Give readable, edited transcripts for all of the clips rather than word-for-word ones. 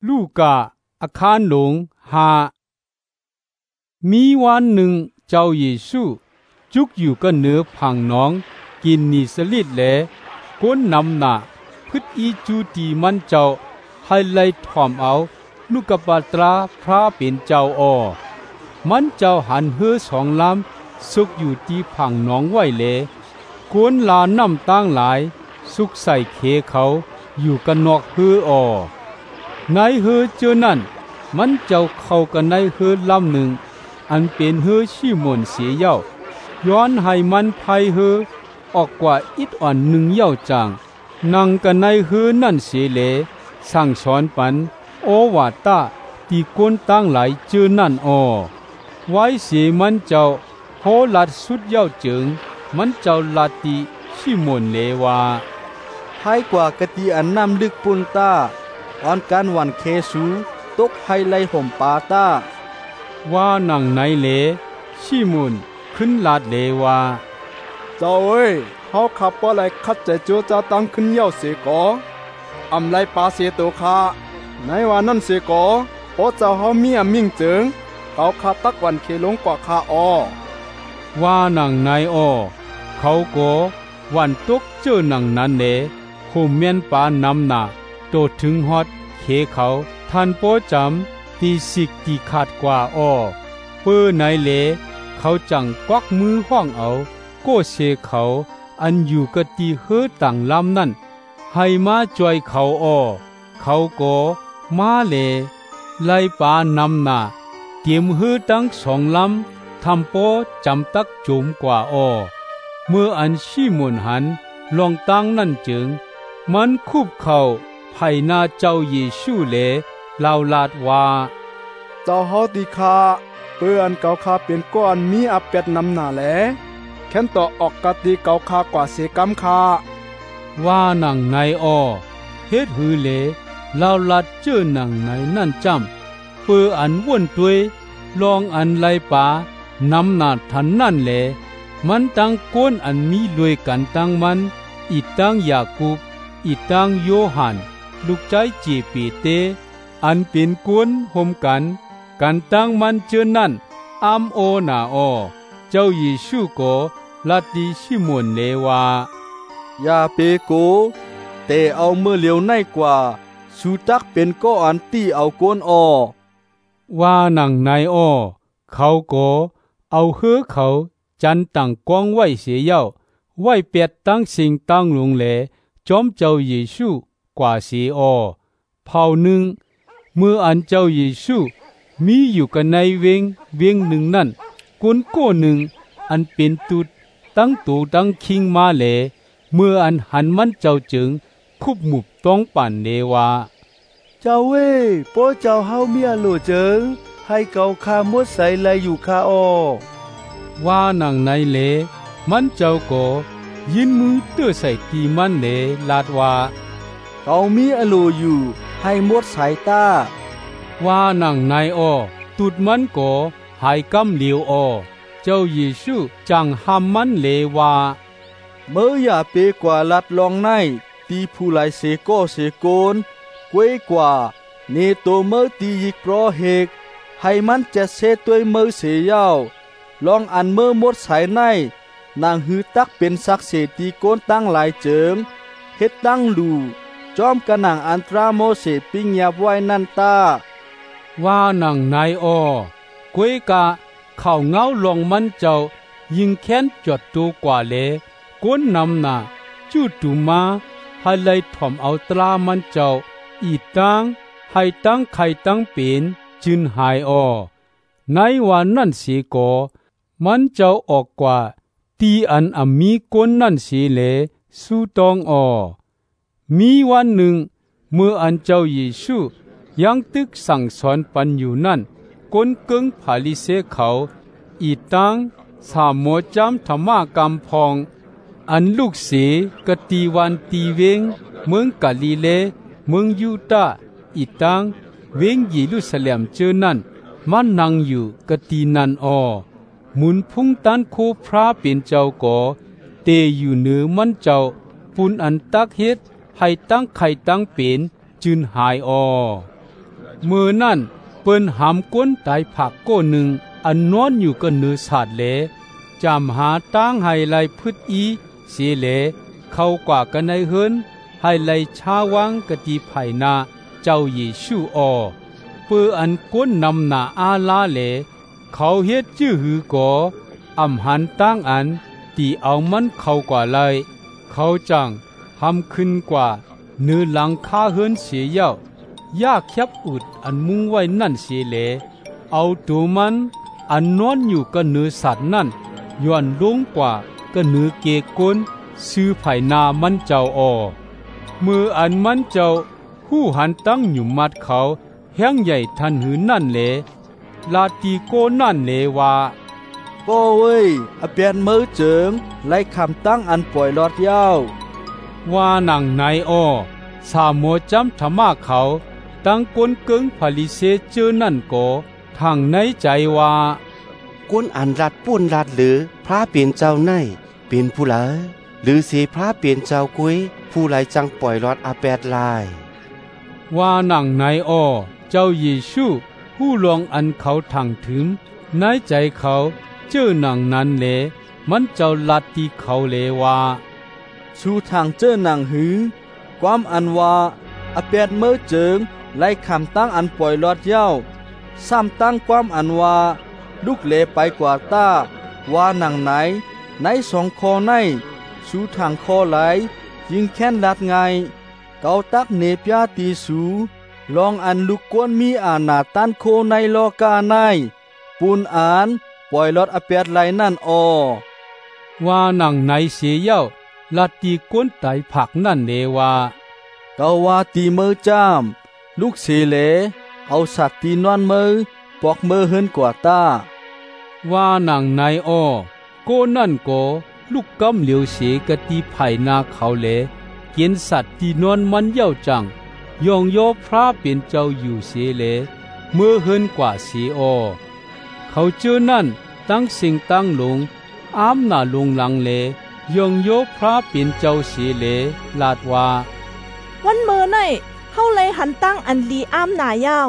ลูกาอาคารหลงหามีวันหนึ่งเจ้าเยซูจุกอยู่ก็เหนือผังน้องกินนิสลิดแลก้นนำหน้าพึดอีจูตีมันเจ้าให้ไล่ถ่อมเอานุกปาตราพระเป็นเจ้ามันเจ้าหันเฮือสองลำสุกอยู่ที่ผังน้องไว้เลกวนลาน้ำตั้งหลายสุกใส่เคเขาอยู่กันนอกเฮือในเฮือเจอนั่นมันเจ้าเข้ากันในเฮือลำหนึ่งอันเป็นเฮือชิมอนเสียเย้าย้อนให้มันภัยเฮือออกกว่าอิดอ่อนหนึ่งเย้าจางนั่งกันในเฮือนั่นเสียเลสั่งสอนปันโอวาตาตีก้นตั้งหลายเจอนั่นไว้เสียมันเจ้าโหลัดสุดเย้าจึงมันเจ้าลาติชิมอนเลวาให้กว่ากะตีอันน้ำลึกปุนตาอ่อนการวันเคสูตกให้ไลห่มปาตาว่านังไหนเลชิมอนขึ้นลาดเลวาเจ้าเอ้ยเฮาขับบ่ไหลคัดใจโจเจ้าตั้งขึ้นเย้าเสกออำไลปาเสโตคาในวันนั้นเสกอเพราะเจ้าเฮามีมิ่งเจิงเขาคาตักวันเคลงกว่าคาว่านังไหนเขาก็วันตกเจอนังนั้นเนโคเมียนปานำหน้าโตถึงฮอดเคเขาท่านโปจำตีสิกตีขาดกว่าเปื้อไหนเลเขาจังกวักมือห้องเอาโก้เสเขาอันอยู่กะตีเฮือต่างลำนั่นให้มาจอยเขาเขาก็มาเลไล่ปานำหน้าเตรียมเฮือตั้งสองลำทำโปจำตักจุมกว่าเมื่ออันชิมอนหันลองตั้งนั่นจึงมันคุบเข่าไผ่นาเจ้าเยซูเลลาวลาดว่าเจ้าเฮาติคาเปื้อนเกาคาเป็นก้อนมีอับเป็ดนำหน้าแลแค้นต่อออกกะติเกาคากว่าเสกำคาว่านังในเฮ็ดหือเลลาวลาดเจอนังในนั่นจำเปื้ออันว่นตัวยลองอันไลป่านำหน้าทันนั่นแลมันตั้งก้นอันมีรวยกันตั้งมันอีตั้งยาคูบอีตั้งโยฮันลูกใจเจเปเตอันเป็นก้นห่มกันตั้งมันเจอนั่นอามนาเจ้าเยซูก็ลาติชิมอนเลวายาเปโกแต่เอาเมื่อเหลียวในกว่าสูตักเป็นก็อันตีเอาก้นว่านังในเขาก็เอาเฮือเขาจันตั้งกองไว้เสียเย้าไว้เปียดตั้งสิ่งตั้งลงแลจอมเจ้าเยซูกว่าเสียเผาหนึ่งเมื่ออันเจ้าเยซูมีอยู่กันในเวียงหนึ่งนั่นกุนโก้หนึ่งอันเป็นตุดตั้งตูตั้งคิงมาแลเมื่ออันหันมันเจ้าจึงคุบหมุบต้องปั่นเนวาเจ้าเว้ป้อเจ้าเฮาเมียโลเจิงให้เกาคามดใส่ไหลอยู่คาว่านังในเลมันเจ้าก็ยินมือเตื้อใส่ตีมันเลลาดว่าเขามีอโลอยู่ให้มดสายตาว่านังในตุดมันก็หายกำเหลียวเจ้าเยซูจังห้ามมันเลว่าเมื่ออย่าเปกว่าลัดลองในตีผู้ไหลเสโกเสโกนกวยกว่าเนโตเมื่อตียิกโปรเฮกให้มันจะเสตัวเมื่อเสียเย้าลองอันเมื่อมดสายในนางหือตักเป็นสักเสตีโกนตั้งหลายเจิงเฮ็ดตั้งลูจอมกะนางอันตราโมเสปิ้งยับไว้นั่นตาว่านังนายกวยกะเข้าเงาลงมันเจ้ายิงแค้นจดตัวกว่าเลก้นนำหน้าจูตุมาให้ไล่ถ่อมเอาตรามันเจ้าอีตั้งให้ตั้งไข่ตั้งเป็นจึนหายในวันนั้นสีโกมันเจ้าออกกว่าตีอันมีก้นนั่นสีเลสู้ตองมีวันหนึ่งเมื่ออันเจ้าเยซูยังตึกสั่งสอนปันอยู่นั่นก้นกึ่งผาลิเสเขาอีตังสามโมจำธรรมากำพองอันลูกเสกตีวันตีเวงเมืองกาลิเลเมืองยูดาห์อีตังเวงเยรูซาเล็มเจอนั่นมันนั่งอยู่กตีนันหมุนพุ่งตันโคพระเป็นเจ้าก่อเตอยู่เหนือมันเจ้าปุนอันตักเฮ็ดให้ตั้งไข่ตั้งเป็นจึนหายมือนั่นเปิ้นหามก้นตายผักโก้หนึ่งอันนอนอยู่ก็เนื้อสาดเลจำหาตั้งให้ไลพืชอีเสียเลเข้ากว่ากันในเฮินให้ไลชาวังกะตีไผ่นาเจ้าเยซูออเปื้ออันก้นนำหน้าอาลาเลเขาเฮ็ดจื้อหือก่ออำหันตั้งอันตีเอามันเข้ากว่าไลเขาจังทำขึ้นกว่าเนื้อหลังคาเฮินเสียเย้ายากแคบอุดอันมุงไว้นั่นเสียเลเอาตัวมันอันนอนอยู่ก็เนื้อสัตว์นั่นย้อนลงกว่าก็เนื้อเกกลซื้อไผ่นามันเจ้าออมืออันมันเจ้าผู้หันตั้งอยู่มัดเขาแห้งใหญ่ทันหืนนั่นเลลาตีโกนั่นเลว่าก็เว้ยอเปียนมือเจิงไล่คำตั้งอันปล่อยลอดยาวว่าหนังในอ้อสามโมจำธรรมะเขาตั้งกลเกิงผลิเซเจอนั่นก็ทางในใจว่าก้นอันรัดปุ้นรัดหรือพระเปลี่ยนเจ้าในเป็นผู้หลาหรือเสียพระเปลี่ยนเจ้ากุ้ยผู้ไหลจังปล่อยลอดอาแปดลายว่าหนังในอ้อเจ้าเยซูผู้ลวงอันเขาทางถึงในใจเขาเจอหนังนั้นเลมันเจ้าลัดที่เขาเลว่าชูทางเจอหนังหือความอันว่าอเปียนมือเจิงไล่คำตั้งอันปล่อยลอดเย้าซ้ำตั้งความอันว่าลูกเลไปกว่าต้าว่าหนังไหนในสองคอในชูทางคอไหลยิงแค้นลัดไงเกาตักเนปยาตีสูลองอันลูกกวนมีอาณาตันโคในโลกาในปูนอ่านปล่อยลอดอเปียดไหลนั่นออว่าหนังในเสียเย้าลัดตีก้นไตผักนั่นเลว่าเกาว่าตีมือจามลูกเสเลเอาสัตว์ตีนอนมือปอกมือเฮินกว่าต้าว่าหนังในอ้อโกนั่นก็ลูกกำเหลียวเสกตีไผ่นาเขาเลเกียนสัตว์ตีนอนมันเย้าจังยองโยพระเป็นเจ้าอยู่เสเลเมื่อเฮินกว่าเสียออเขาเจอนั่นตั้งสิ่งตั้งลงอ้ามหน้าลงหลังเลยองโยพระเป็นเจ้าเสียเลลาดว่าวันเมื่อไหนเฮาเลยหันตั้งอันลีอ้ามหน้าเย้า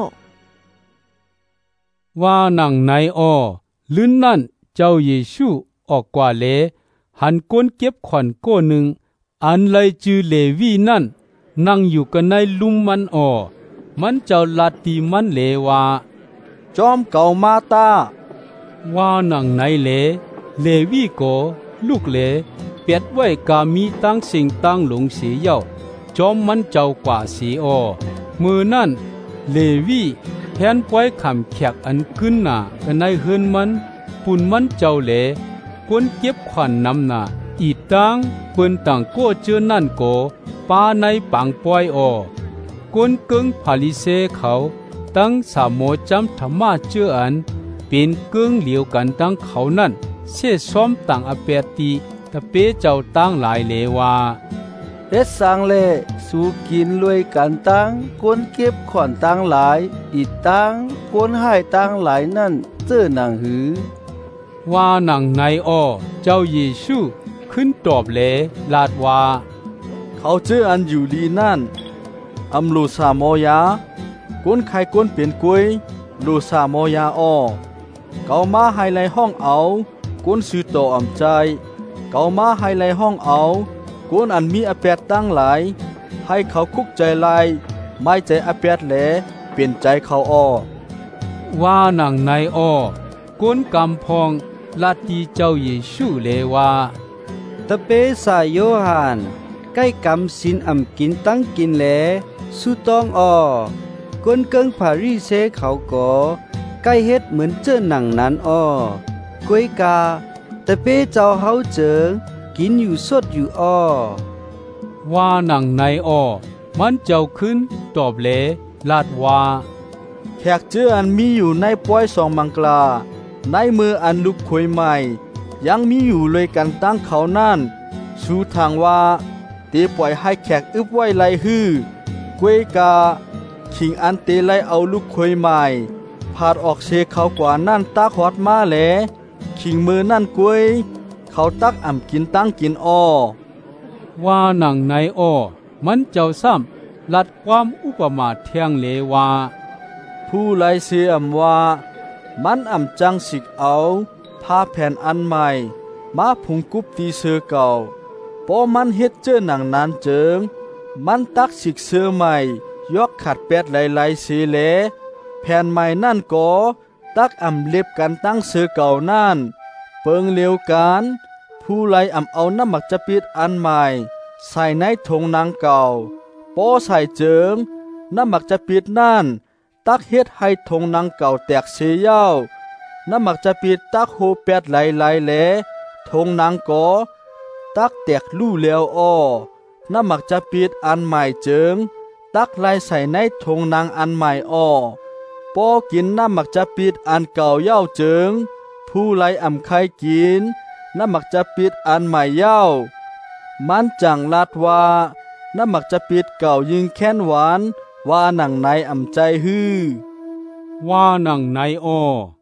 ว่าหนังในอ้อลื่นนั่นเจ้าเยซูออกกว่าเลหันก้นเก็บขวัญโก้หนึ่งอันเลยจือเลวีนั่นนั่งอยู่กันในลุมมันอ้อมันเจ้าลาตีมันเลว่าจอมเก่ามาตาว่าหนังในเลวีก็ลูกเลเปียดไว้กามีตั้งสิ่งตั้งหลงเสียเย้าจอมมันเจ้ากว่าสีอ้อมือนั่นเลวีแทนปล่อยคำแขกอันขึ้นหน้ากันในเฮือนมันปุ่นมันเจ้าเลกวนเก็บขวัญนำหน้าอีตังเปิ้นต่างโก้เจอนั่นก็ปาในปังปล่อยอ้อกวนเกิงผาลิเซเขาตั้งสามโมจำธรรมะเจออันเป็นเกิงเหลียวกันตั้งเขานั่นเสซ้อมต่างอเปติตะเปเจ้าตั้งหลายเลว่าเฮ็ดสังเลสู่กินรวยกันตั้งก้นเก็บขอนตั้งหลายอีตั้งก้นให้ตั้งหลายนั่นเจอหนังหือว่าหนังในอ้อเจ้าเยซูขึ้นตอบเลลาดว่าเขาเจออันอยู่ดีนั่นอำลูสามอยาก้นไข่ก้นเปลี่ยนกุยลูสามอยาอ้อเกามาให้ในห้องเอาก้นสือโตอ่ำใจเกามาให้ในห้องเอาก้นอันมีอเปียดตั้งหลายให้เขาคุกใจลายไม่ใจอเปียดแหลเปลี่ยนใจเขาอ้อว่าหนังในอ้อก้นกำพองลาตีเจ้าเยซูเลว่าตะเปสายโยหานใกล้กำสินอ่ำกินตั้งกินแหลสุต้องอ้อก้นเกิงผารีเซเขาก็ใกล้เฮ็ดเหมือนเจอหนังนั้นอ้อกวยกาตะเปเจ้าเฮาเจิงกินอยู่สดอยู่อ้อว่าหนังในอ้อมันเจ้าขึ้นตอบเลลาดว่าแขกเจออันมีอยู่ในป้อยสองมังกลาในมืออันลุกคุยใหม่ยังมีอยู่เลยกันตั้งเขานั่นสู่ทางว่าเตปล่อยให้แขกอึบไว้ไล่ฮื้อกวยกาขิงอันเตไล่เอาลุกคุยใหม่พาดออกเชเขากว่านั่นตาขอดมาแหลขิงมือนั่นกวยเขาตักอ่ำกินตั้งกินอ้อว่าหนังในอ้อมันเจ้าซ้ำลัดความอุปมาเทียงเลว่าผู้ไลเสียอำว่ามันอำจังสิกเอาผ้าแผ่นอันใหม่มาพุงกุบตีเสือเก่าพอมันเฮ็ดเจอหนังนานเจิงมันตักสิกเสือใหม่ยกขัดแปดไหลๆเสียแลแผ่นใหม่นั่นก็ตักอำเล็บกันตั้งเสือเก่านั่นเปิงเลียวกันผู้ไลอำเอาน้ำหมักจะปิดอันใหม่ใส่ในธงนางเก่าพอใส่เจิงน้ำหมักจะปิดนั่นตักเฮ็ดให้ธงนางเก่าแตกเสียเย้าน้ำหมักจะปิดตักโฮแปดไหลๆแลธงนางก่อตักแตกลู่แล้วอ้อน้ำหมักจะปิดอันใหม่เจิงตักลายใส่ในธงนางอันใหม่อ้อปอกินน้ำหมักจะปิดอันเก่าเย้าเจิงผู้ไลอำไข่กินน้ำหมักจะปิดอันใหม่เย้ามันจังลาดว่าน้ำหมักจะปิดเก่ายิงแค้นหวานว่าหนังในอำใจฮื้อว่าหนังในอ้อ